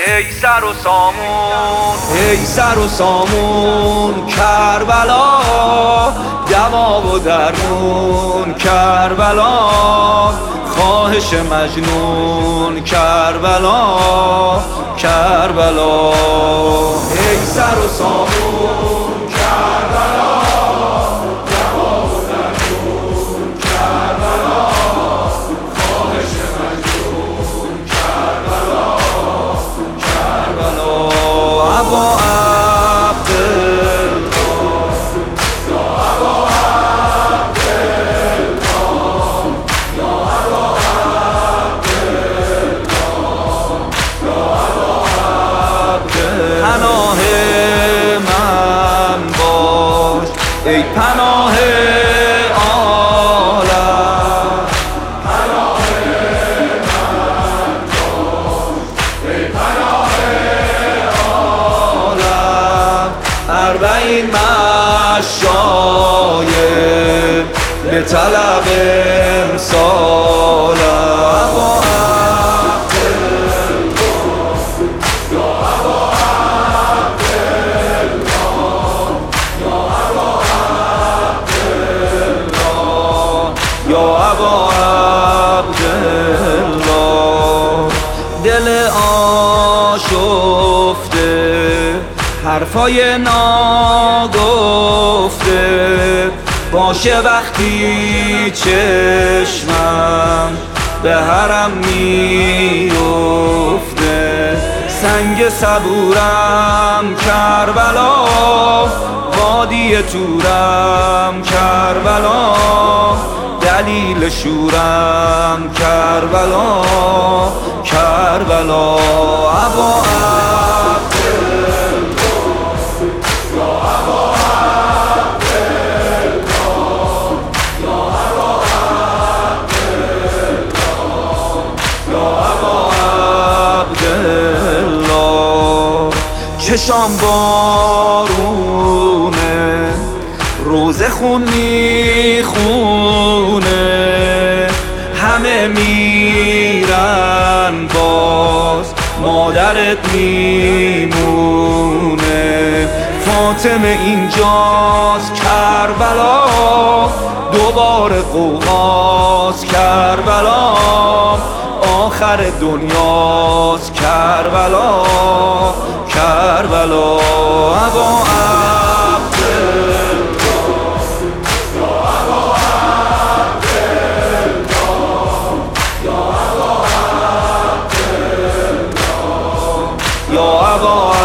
ای سر و سامون، ای سر و سامون کربلا، دوا و درمون کربلا، خواهش مجنون کربلا، کربلا. ای سر و سامون کربلا، دوا و درمون کربلا، خواهش مجنون کربلا، کربلا. ابا پناه من باش ای پناه عالم، پناه من باش ای پناه عالم. اربعین مشایم به طلب امسالم. یا ابا عبدالله، دل آشفته، حرفای ناگفته، باشه وقتی چشمم به حرم میفته. سنگ صبورم کربلا، وادی تورم کربلا، دلیل شورم کربلا، کربلا. ابا عبدالله، یا ابا عبدالله، یا ابا عبدالله، یا ابا عبدالله. چشام بارونه، روزه خون میخونه، همه میرن باز مادرت میمونه. فاطمه اینجاست کربلا، دوباره قوقاست کربلا، آخر دنیاست کربلا، کربلا. ابا یا ابا